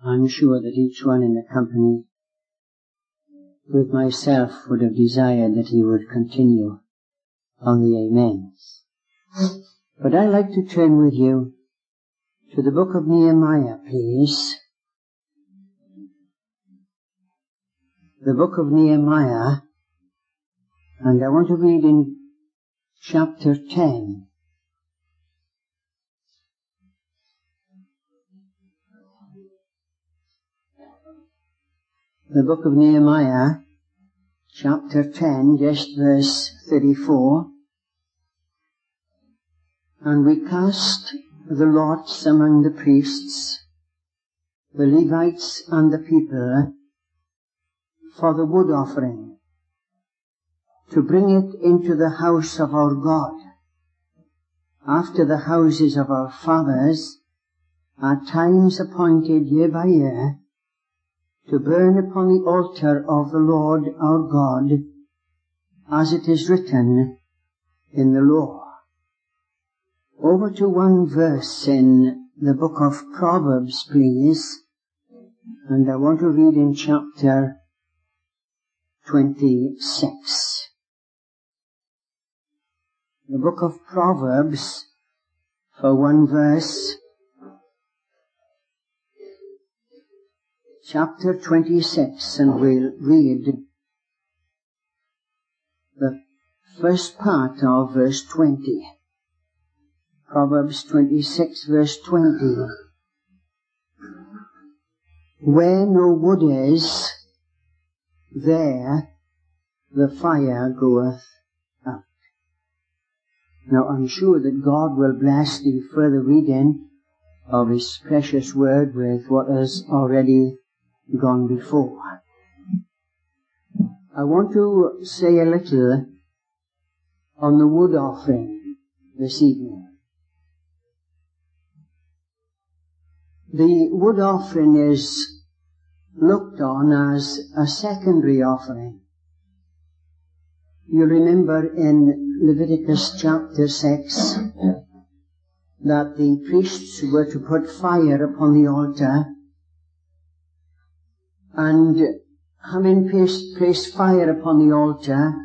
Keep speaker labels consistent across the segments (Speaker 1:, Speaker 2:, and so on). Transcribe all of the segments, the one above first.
Speaker 1: I'm sure that each one in the company with myself would have desired that he would continue on the amens. But I'd like to turn with you to the book of Nehemiah, please. The book of Nehemiah, and I want to read in chapter 10. The book of Nehemiah, chapter 10, just verse 34. And we cast the lots among the priests, the Levites and the people, for the wood offering, to bring it into the house of our God, after the houses of our fathers, at times appointed year by year, to burn upon the altar of the Lord our God, as it is written in the law. Over to one verse in the book of Proverbs, please, and I want to read in chapter 26. The book of Proverbs, for one verse, chapter 26, and we'll read the first part of verse 20. Proverbs 26, verse 20. Where no wood is, there the fire goeth out. Now I'm sure that God will bless the further reading of His precious word with what has already gone before. I want to say a little on the wood offering this evening. The wood offering is looked on as a secondary offering. You remember in Leviticus chapter 6 that the priests were to put fire upon the altar, and having placed fire upon the altar,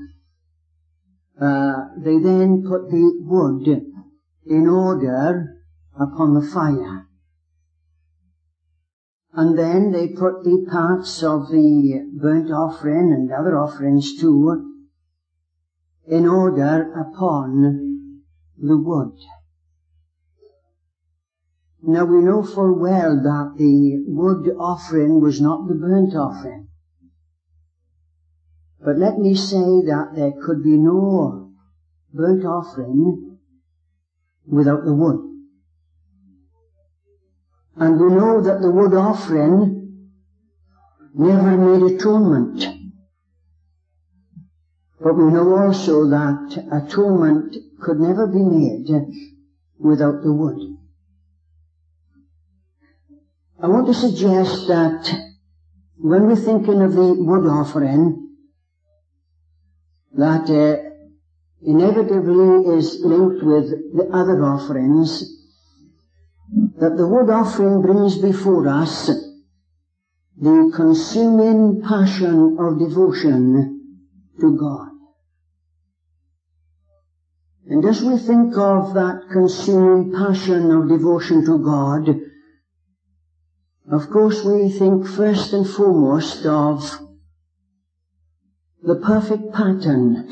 Speaker 1: they then put the wood in order upon the fire. And then they put the parts of the burnt offering and other offerings too in order upon the wood. Now we know full well that the wood offering was not the burnt offering. But let me say that there could be no burnt offering without the wood. And we know that the wood offering never made atonement. But we know also that atonement could never be made without the wood. I want to suggest that when we're thinking of the wood offering, that inevitably is linked with the other offerings, that the wood offering brings before us the consuming passion of devotion to God. And as we think of that consuming passion of devotion to God, of course we think first and foremost of the perfect pattern,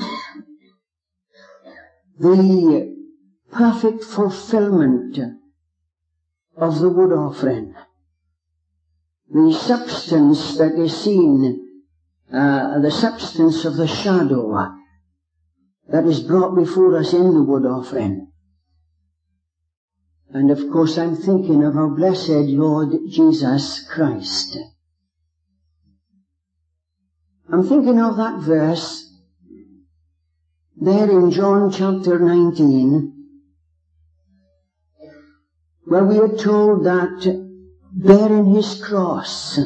Speaker 1: the perfect fulfillment of the wood offering, the substance that is seen, the substance of the shadow that is brought before us in the wood offering. And of course I'm thinking of our blessed Lord Jesus Christ. I'm thinking of that verse there in John chapter 19, where we are told that bearing his cross,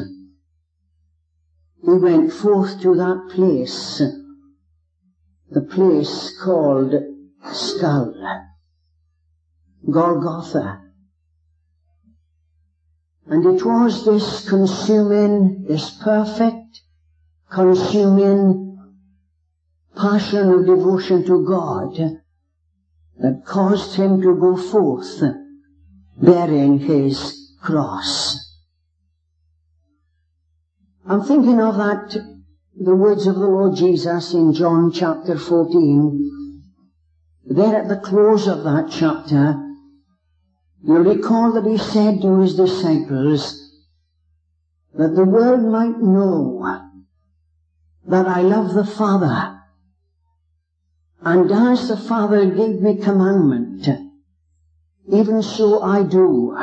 Speaker 1: he went forth to that place, the place called Skull, Golgotha. And it was this consuming, this perfect, consuming passion of devotion to God that caused him to go forth bearing his cross. I'm thinking of that, the words of the Lord Jesus in John chapter 14. There at the close of that chapter, you'll recall that he said to his disciples that the world might know that I love the Father, and as the Father gave me commandment, even so I do.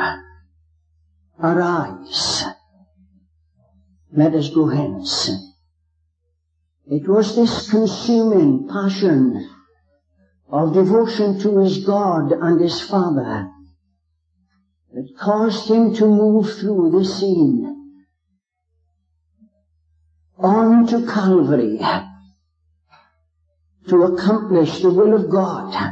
Speaker 1: Arise, let us go hence. It was this consuming passion of devotion to his God and his Father that caused him to move through this scene on to Calvary to accomplish the will of God,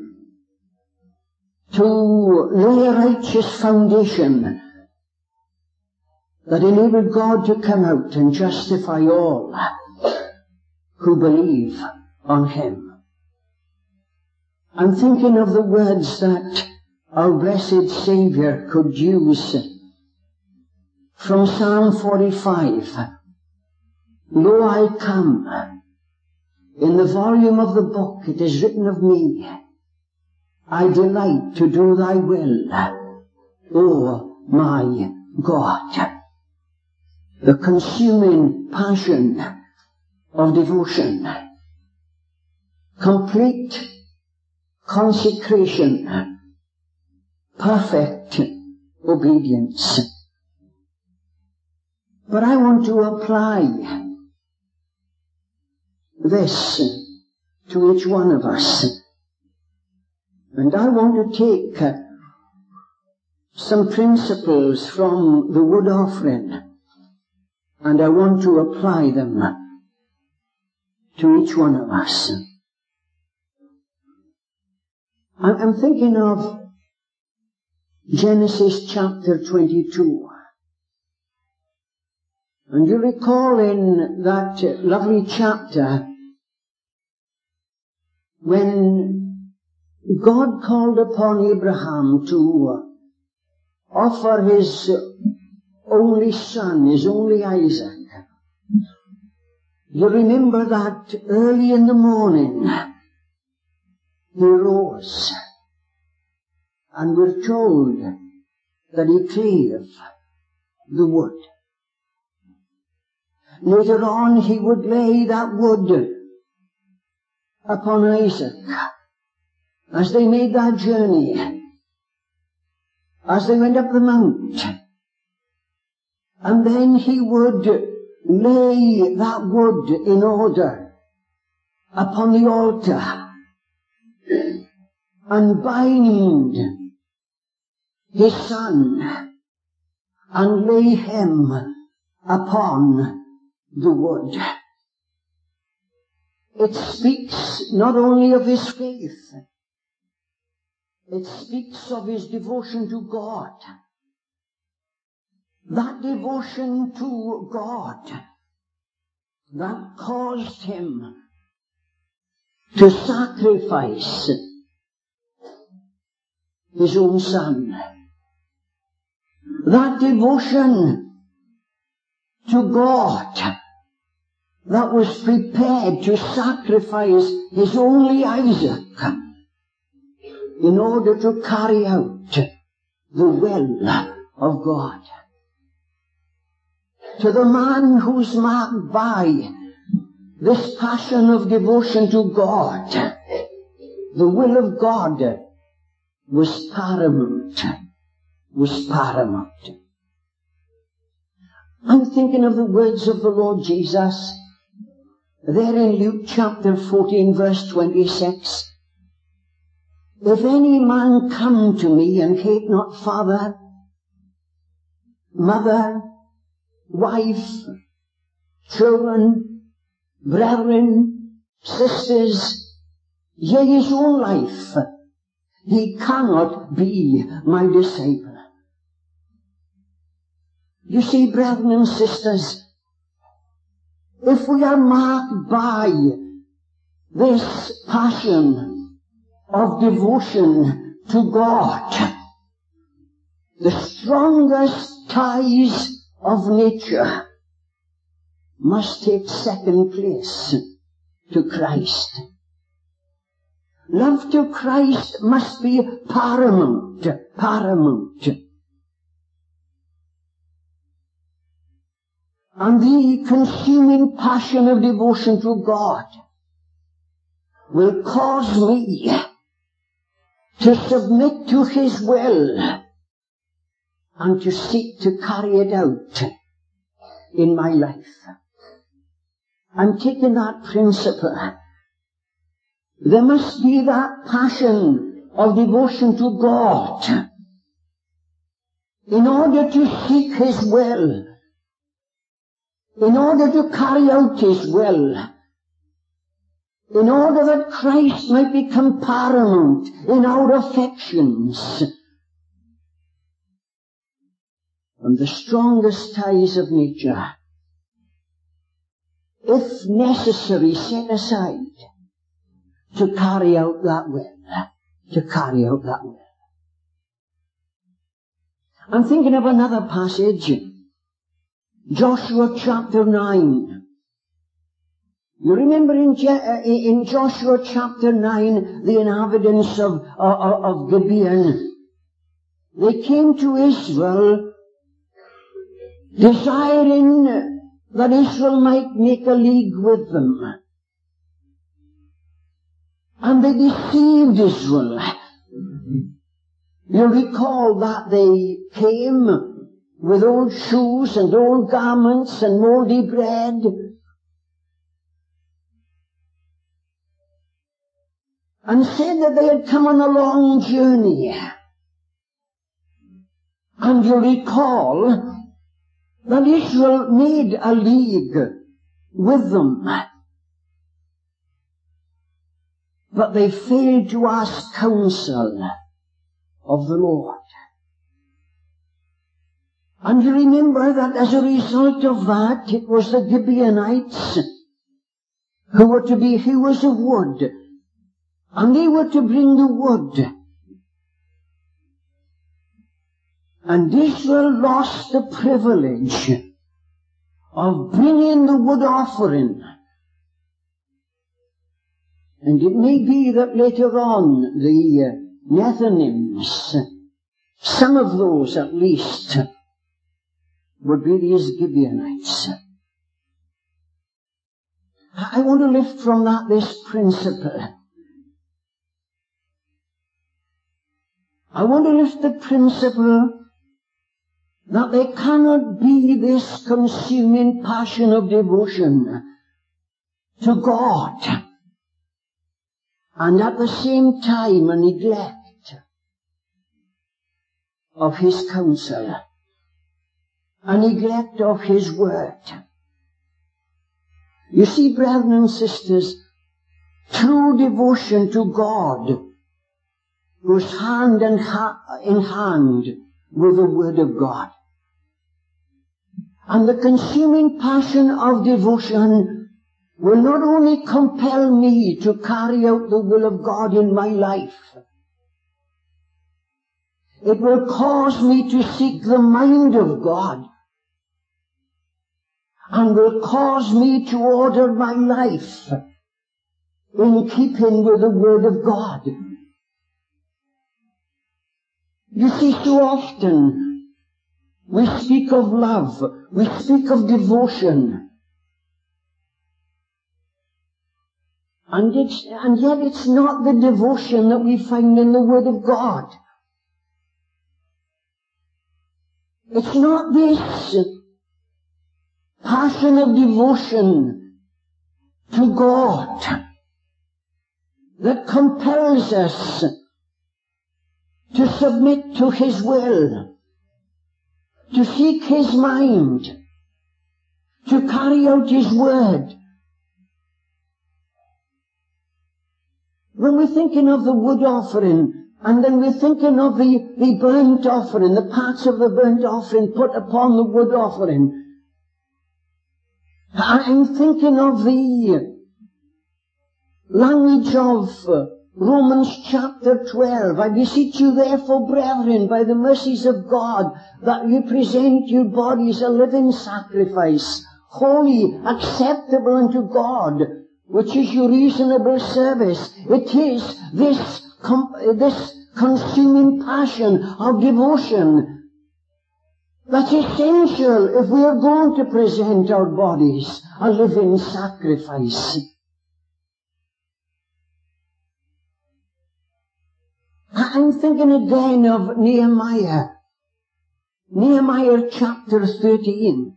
Speaker 1: to lay a righteous foundation that enabled God to come out and justify all who believe on him. I'm thinking of the words that our blessed Saviour could use from Psalm 45. Lo, I come. In the volume of the book it is written of me, I delight to do thy will, O my God. The consuming passion of devotion, complete consecration, perfect obedience. But I want to apply this to each one of us. And I want to take some principles from the wood offering, and I want to apply them to each one of us. I'm thinking of Genesis chapter 22. And you recall in that lovely chapter when God called upon Abraham to offer his only son, his only Isaac. You remember that early in the morning he rose, and we're told that he clave the wood. Later on he would lay that wood upon Isaac as they made that journey, as they went up the mount. And then he would lay that wood in order upon the altar and bind his son and lay him upon the wood. It speaks not only of his faith, it speaks of his devotion to God. That devotion to God that caused him to sacrifice his own son. That devotion to God that was prepared to sacrifice his only Isaac in order to carry out the will of God. To the man who's marked by this passion of devotion to God, the will of God was paramount. I'm thinking of the words of the Lord Jesus there in Luke chapter 14 verse 26. If any man come to me and hate not father, mother, wife, children, brethren, sisters, yea, his own life, he cannot be my disciple. You see, brethren and sisters, if we are marked by this passion of devotion to God, the strongest ties of nature must take second place to Christ. Love to Christ must be paramount. And the consuming passion of devotion to God will cause me to submit to His will and to seek to carry it out in my life. I'm taking that principle. There must be that passion of devotion to God in order to seek His will, in order to carry out His will, in order that Christ might become paramount in our affections. And the strongest ties of nature, if necessary, set aside to carry out that will. I'm thinking of another passage, Joshua chapter 9. You remember in Joshua chapter 9, the inhabitants of Gibeon, they came to Israel desiring that Israel might make a league with them. And they deceived Israel. You recall that they came with old shoes and old garments and mouldy bread. And said that they had come on a long journey. And you recall that Israel made a league with them. But they failed to ask counsel of the Lord. And you remember that as a result of that, it was the Gibeonites who were to be hewers of wood, and they were to bring the wood. And Israel lost the privilege of bringing the wood offering. And it may be that later on the Nethinims, some of those at least, would be these Gibeonites. I want to lift from that this principle. I want to lift the principle that there cannot be this consuming passion of devotion to God and at the same time a neglect of His counsel, a neglect of His word. You see, brethren and sisters, true devotion to God goes hand in hand with the Word of God. And the consuming passion of devotion will not only compel me to carry out the will of God in my life, it will cause me to seek the mind of God and will cause me to order my life in keeping with the Word of God. You see, so often we speak of love, we speak of devotion, and yet it's not the devotion that we find in the Word of God. It's not this passion of devotion to God that compels us to submit to His will, to seek His mind, to carry out His word. When we're thinking of the wood offering, And then we're thinking of the burnt offering, the parts of the burnt offering put upon the wood offering. I'm thinking of the language of Romans chapter 12. I beseech you therefore, brethren, by the mercies of God, that you present your bodies a living sacrifice, holy, acceptable unto God, which is your reasonable service. It is this consuming passion of devotion that's essential if we are going to present our bodies a living sacrifice. I'm thinking again of Nehemiah. Nehemiah chapter 13.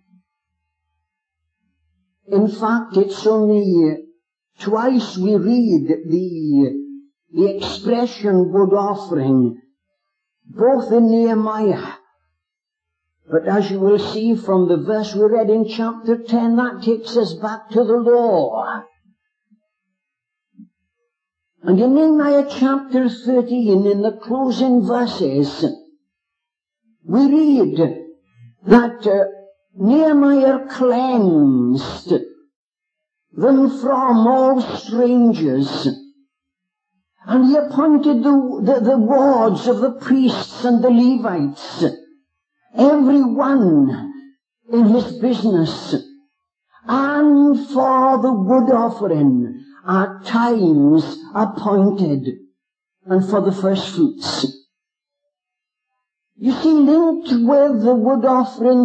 Speaker 1: In fact, it's only twice we read the expression wood offering, both in Nehemiah. But as you will see from the verse we read in chapter 10, that takes us back to the law. And in Nehemiah chapter 13, in the closing verses, we read that Nehemiah cleansed them from all strangers, and he appointed the wards of the priests and the Levites, every one in his business, and for the wood offering at times appointed, and for the first fruits. You see, linked with the wood offering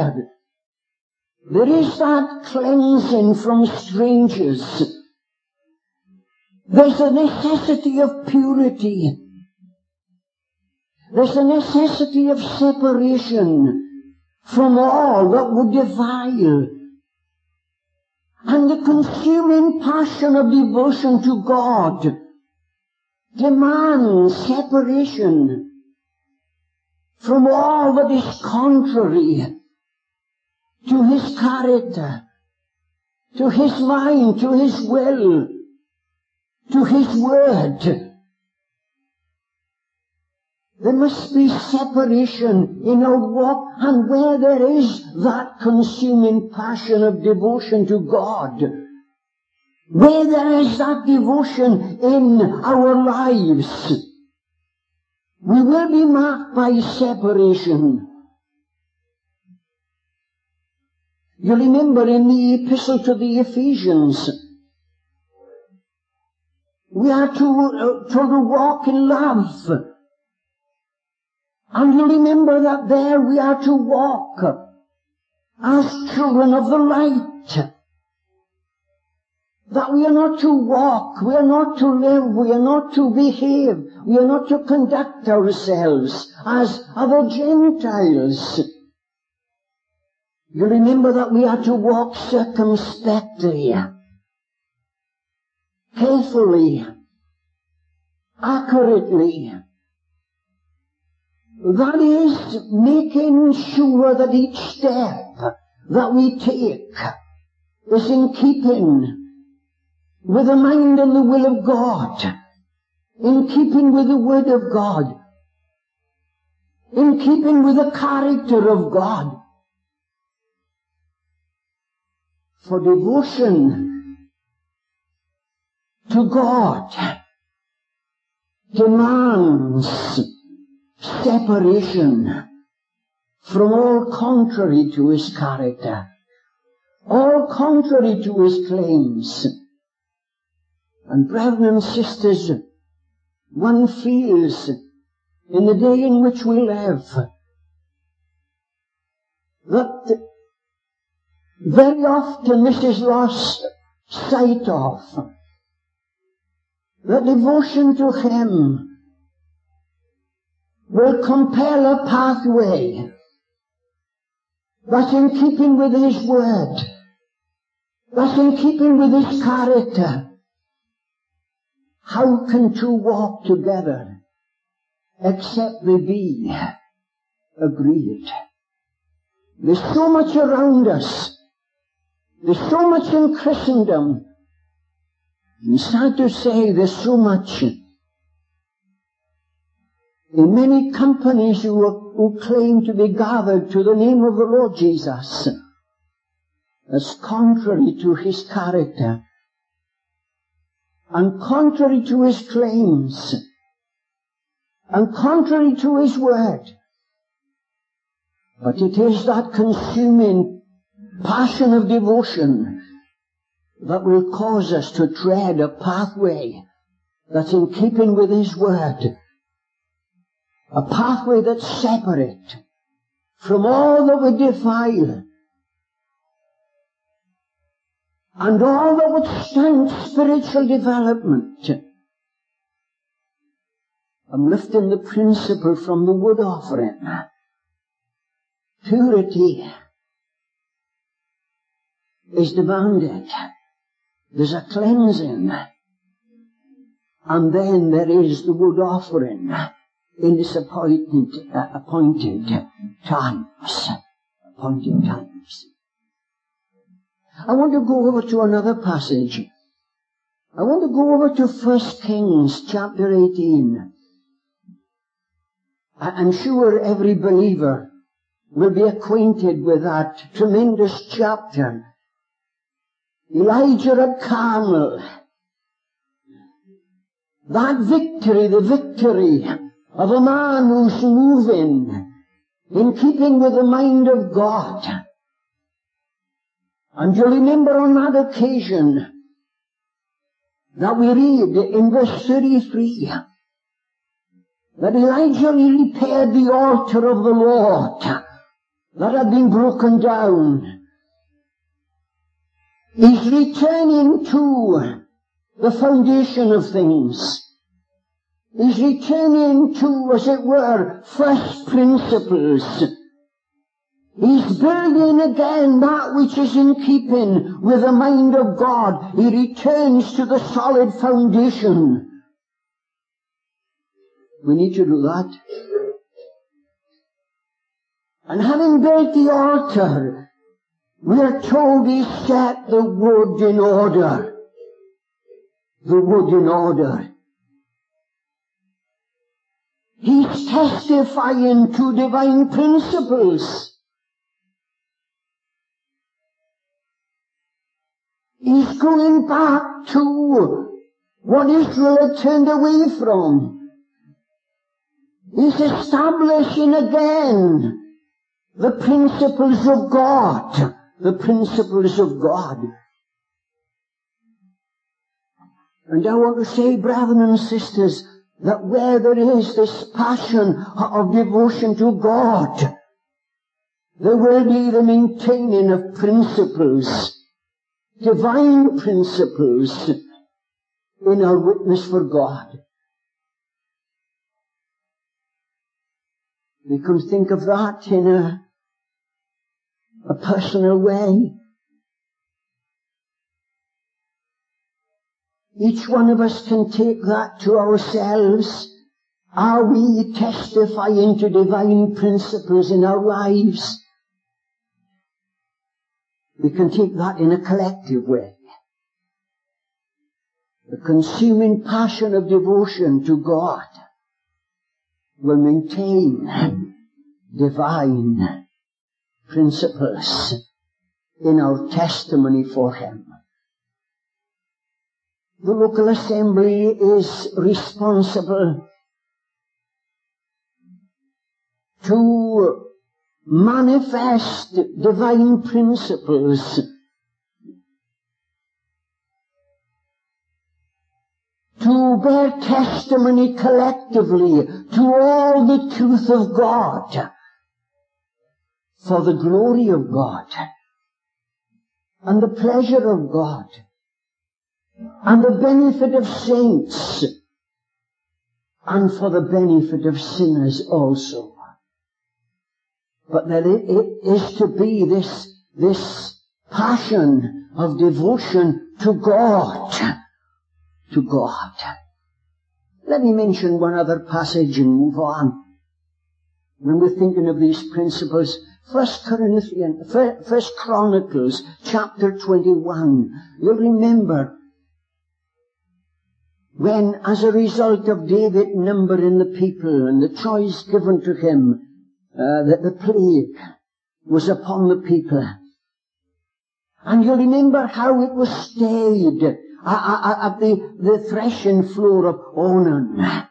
Speaker 1: there is that cleansing from strangers. There's a necessity of purity. There's a necessity of separation from all that would defile. And the consuming passion of devotion to God demands separation from all that is contrary to his character, to his mind, to his will, to his word. There must be separation in our walk, and where there is that consuming passion of devotion to God, where there is that devotion in our lives, we will be marked by separation. You remember in the epistle to the Ephesians, we are told to walk in love. And you remember that there we are to walk as children of the light. That we are not to walk, we are not to live, we are not to behave, we are not to conduct ourselves as other Gentiles. You remember that we are to walk circumspectly, carefully, accurately. That is, making sure that each step that we take is in keeping with the mind and the will of God, in keeping with the Word of God, in keeping with the character of God. For devotion to God demands separation from all contrary to his character, all contrary to his claims. And brethren and sisters, one feels in the day in which we live that very often this is lost sight of. The devotion to him will compel a pathway that's in keeping with his word, that's in keeping with his character. How can two walk together except they be agreed? There's so much around us. There's so much in Christendom. And sad to say, there's so much in many companies who claim to be gathered to the name of the Lord Jesus, that's contrary to his character and contrary to his claims and contrary to his word. But it is that consuming passion of devotion that will cause us to tread a pathway that's in keeping with his word, a pathway that's separate from all that would defile and all that would stunt spiritual development. I'm lifting the principle from the wood offering. Purity is demanded. There's a cleansing. And then there is the wood offering in its appointed times. Appointed times. I want to go over to another passage. I want to go over to 1 Kings chapter 18. I'm sure every believer will be acquainted with that tremendous chapter. Elijah at Carmel. That victory, the victory of a man who's moving in keeping with the mind of God. And you'll remember on that occasion that we read in verse 33 that Elijah repaired the altar of the Lord that had been broken down. He's returning to the foundation of things. He's returning to, as it were, first principles. He's building again that which is in keeping with the mind of God. He returns to the solid foundation. We need to do that. And having built the altar, we are told he set the wood in order. The wood in order. He's testifying to divine principles. He's going back to what Israel had turned away from. He's establishing again the principles of God. The principles of God. And I want to say, brethren and sisters, that where there is this passion of devotion to God, there will be the maintaining of principles, divine principles, in our witness for God. We can think of that in a personal way. Each one of us can take that to ourselves. Are we testifying to divine principles in our lives? We can take that in a collective way. The consuming passion of devotion to God will maintain divine principles in our testimony for Him. The local assembly is responsible to manifest divine principles, to bear testimony collectively to all the truth of God, for the glory of God, and the pleasure of God, and the benefit of saints, and for the benefit of sinners also. But that it is to be this passion of devotion to God. To God. Let me mention one other passage and move on. When we're thinking of these principles, 1 Chronicles chapter 21. You'll remember when, as a result of David numbering the people and the choice given to him, that the plague was upon the people. And you remember how it was stayed at the threshing floor of Ornan.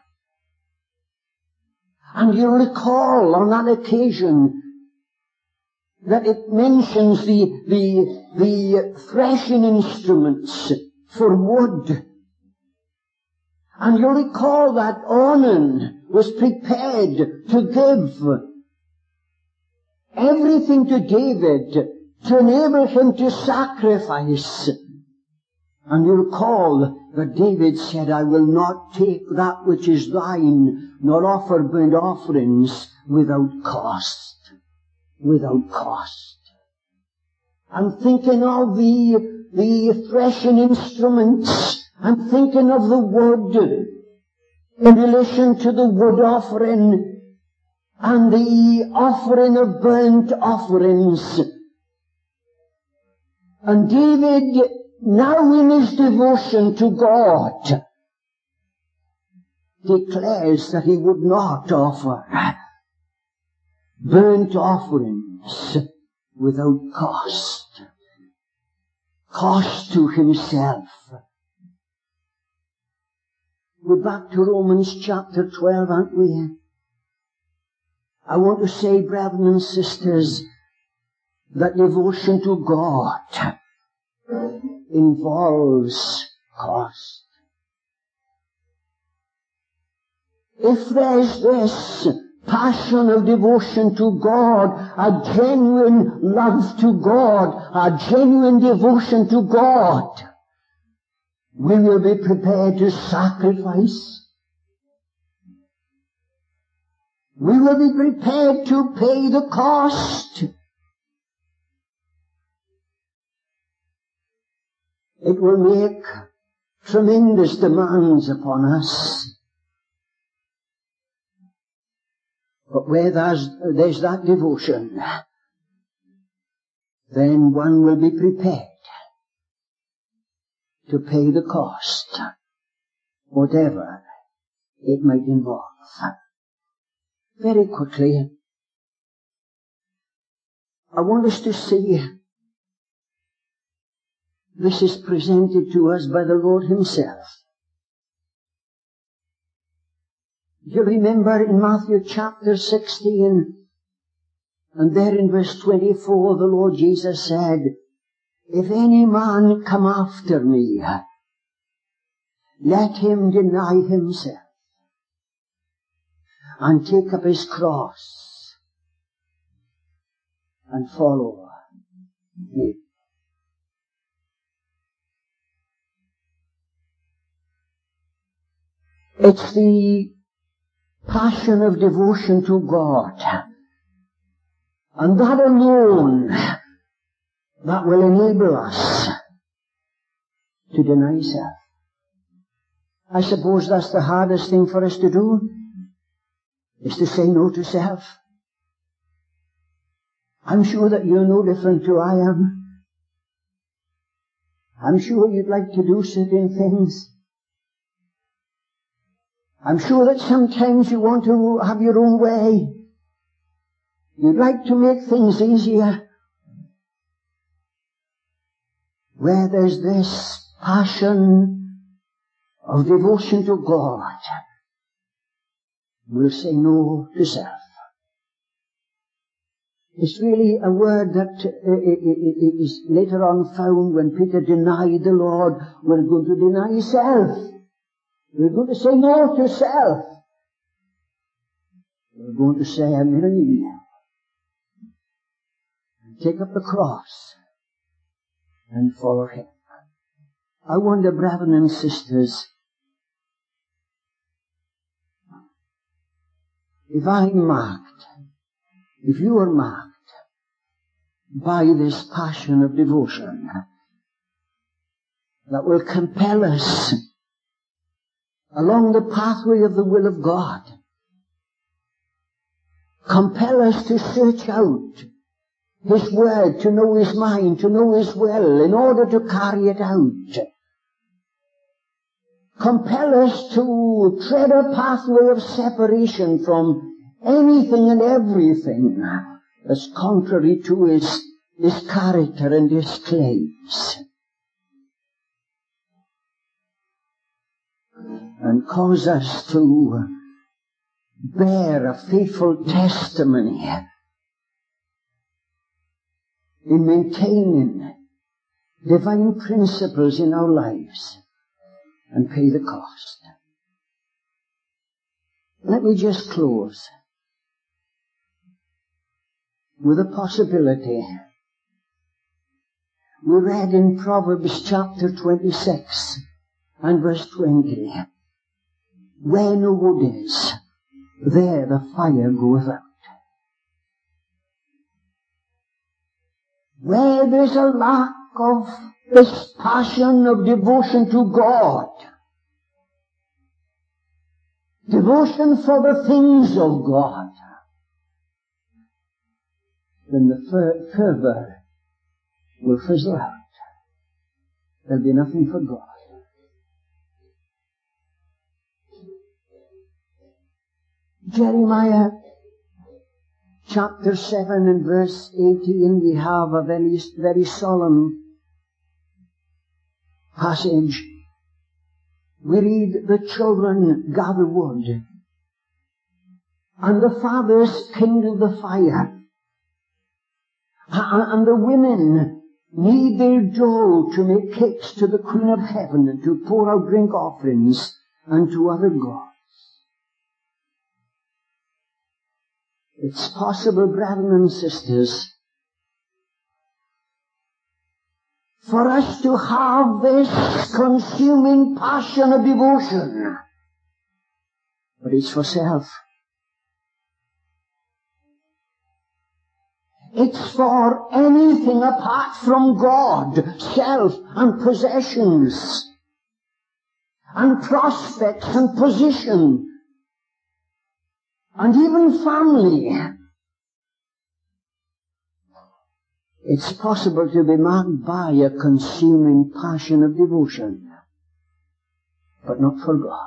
Speaker 1: And you recall on that occasion that it mentions the threshing instruments for wood. And you recall that Ornan was prepared to give everything to David to enable him to sacrifice. And you recall that David said, I will not take that which is thine, nor offer burnt offerings without cost. Without cost. I'm thinking of the threshing instruments. I'm thinking of the wood in relation to the wood offering and the offering of burnt offerings. And David, now in his devotion to God, declares that he would not offer burnt offerings without cost. Cost to himself. We're back to Romans chapter 12, aren't we? I want to say, brethren and sisters, that devotion to God involves cost. If there's this passion of devotion to God, a genuine love to God, a genuine devotion to God, we will be prepared to sacrifice. We will be prepared to pay the cost. It will make tremendous demands upon us. But where there's that devotion, then one will be prepared to pay the cost, whatever it might involve. Very quickly, I want us to see this is presented to us by the Lord himself. You remember in Matthew chapter 16, and there in verse 24, the Lord Jesus said, if any man come after me, let him deny himself and take up his cross and follow me. It's the passion of devotion to God, and that alone that will enable us to deny self. I suppose that's the hardest thing for us to do, is to say no to self. I'm sure that you're no different to I am. I'm sure you'd like to do certain things. I'm sure that sometimes you want to have your own way. You'd like to make things easier. Where there's this passion of devotion to God, we'll say no to self. It's really a word that is later on found when Peter denied the Lord. We're going to deny self. We're going to say no to self. We're going to say, I'm really and take up the cross and follow him. I wonder, brethren and sisters, if I'm marked, if you are marked by this passion of devotion that will compel us along the pathway of the will of God, compel us to search out his word, to know his mind, to know his will, in order to carry it out, compel us to tread a pathway of separation from anything and everything that's contrary to his character and his claims. And cause us to bear a faithful testimony in maintaining divine principles in our lives and pay the cost. Let me just close with a possibility. We read in Proverbs chapter 26 and verse 20, where no wood is, there the fire goeth out. Where there's a lack of this passion of devotion to God, devotion for the things of God, then the fervor will fizzle out. There'll be nothing for God. Jeremiah chapter 7 and verse 18, we have a very, very solemn passage. We read, the children gather wood, and the fathers kindle the fire, and the women knead their dough to make cakes to the Queen of Heaven, and to pour out drink offerings unto other gods. It's possible, brethren and sisters, for us to have this consuming passion of devotion, but it's for self. It's for anything apart from God, self and possessions, and prospects and position, and even family. It's possible to be marked by a consuming passion of devotion, but not for God.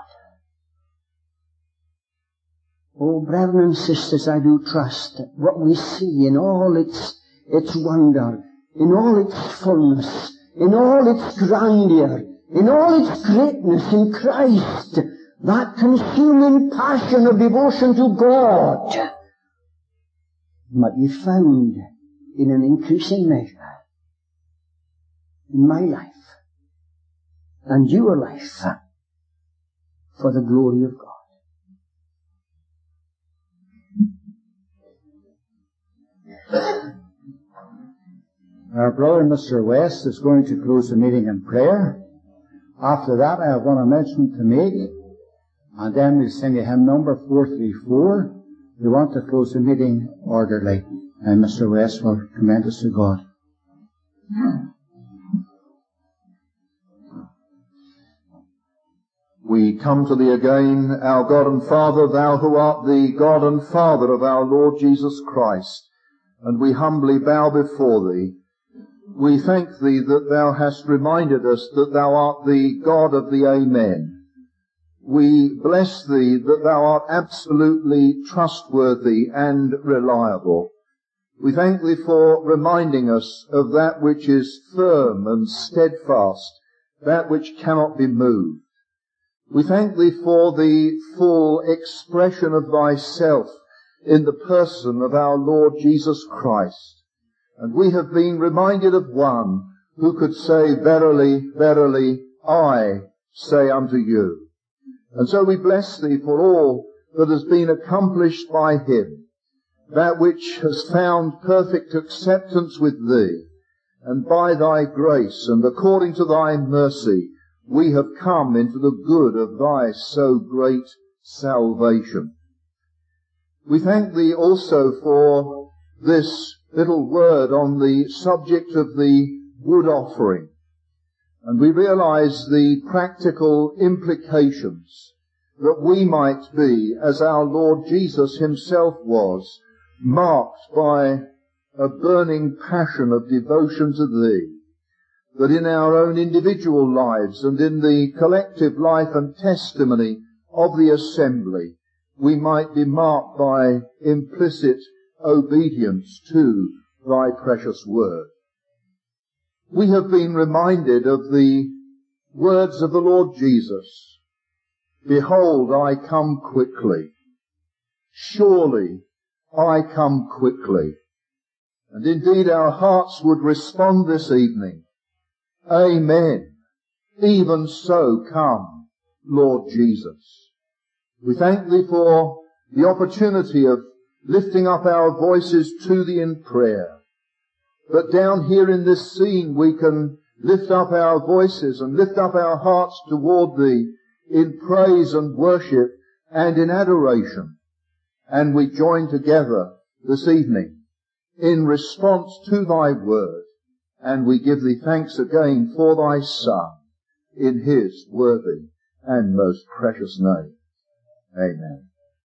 Speaker 1: Oh, brethren and sisters, I do trust that what we see in all its wonder, in all its fullness, in all its grandeur, in all its greatness in Christ, that consuming passion of devotion to God might be found in an increasing measure in my life and your life for the glory of God.
Speaker 2: Our brother Mr. West is going to close the meeting in prayer. After that I have one announcement to make, and then we'll sing a hymn number 434. We want to close the meeting orderly, and Mr. West will commend us to God.
Speaker 3: We come to Thee again, our God and Father, Thou who art the God and Father of our Lord Jesus Christ, and we humbly bow before Thee. We thank Thee that Thou hast reminded us that Thou art the God of the Amen. We bless Thee that Thou art absolutely trustworthy and reliable. We thank Thee for reminding us of that which is firm and steadfast, that which cannot be moved. We thank Thee for the full expression of Thyself in the person of our Lord Jesus Christ. And we have been reminded of one who could say, verily, verily, I say unto you. And so we bless Thee for all that has been accomplished by Him, that which has found perfect acceptance with Thee. And by Thy grace and according to Thy mercy, we have come into the good of Thy so great salvation. We thank Thee also for this little word on the subject of the wood offering. And we realize the practical implications that we might be, as our Lord Jesus Himself was, marked by a burning passion of devotion to Thee. that in our own individual lives and in the collective life and testimony of the assembly, we might be marked by implicit obedience to thy precious word. We have been reminded of the words of the Lord Jesus. Behold, I come quickly. Surely I come quickly. And indeed our hearts would respond this evening, Amen. Even so come, Lord Jesus. We thank thee for the opportunity of lifting up our voices to thee in prayer. But down here in this scene we can lift up our voices and lift up our hearts toward thee in praise and worship and in adoration. And we join together this evening in response to thy word. And we give thee thanks again for thy Son in his worthy and most precious name. Amen.